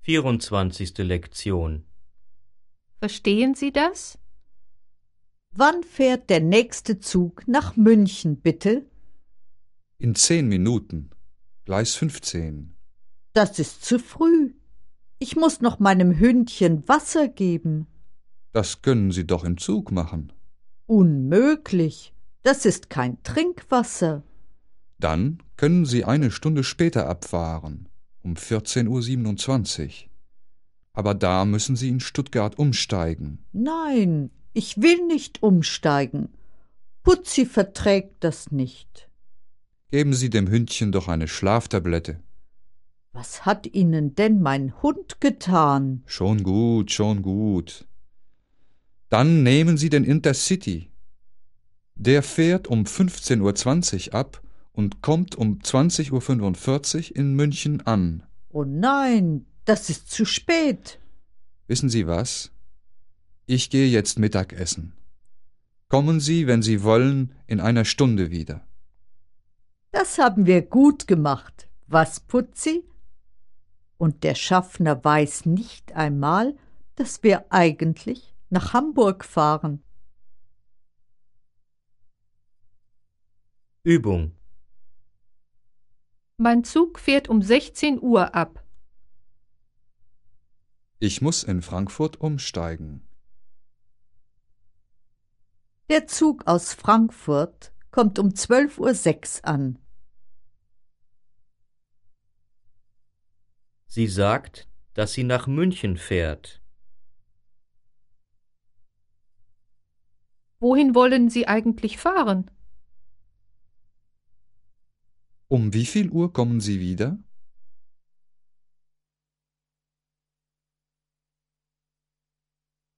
24. Lektion. Verstehen Sie das? Wann fährt der nächste Zug nach München, bitte? In 10 Minuten. Gleis 15. Das ist zu früh. Ich muss noch meinem Hündchen Wasser geben. Das können Sie doch im Zug machen. Unmöglich. Das ist kein Trinkwasser. Dann können Sie eine Stunde später abfahren, um 14:27 Uhr. Aber da müssen Sie in Stuttgart umsteigen. Nein, ich will nicht umsteigen. Putzi verträgt das nicht. Geben Sie dem Hündchen doch eine Schlaftablette. Was hat Ihnen denn mein Hund getan? Schon gut, schon gut. Dann nehmen Sie den Intercity. Der fährt um 15:20 Uhr ab und kommt um 20:45 Uhr in München an. Oh nein, das ist zu spät. Wissen Sie was? Ich gehe jetzt Mittagessen. Kommen Sie, wenn Sie wollen, in einer Stunde wieder. Das haben wir gut gemacht. Was, Putzi? Und der Schaffner weiß nicht einmal, dass wir eigentlich nach Hamburg fahren. Übung. Mein Zug fährt um 16 Uhr ab. Ich muss in Frankfurt umsteigen. Der Zug aus Frankfurt kommt um 12:06 Uhr an. Sie sagt, dass sie nach München fährt. Wohin wollen Sie eigentlich fahren? Um wie viel Uhr kommen Sie wieder?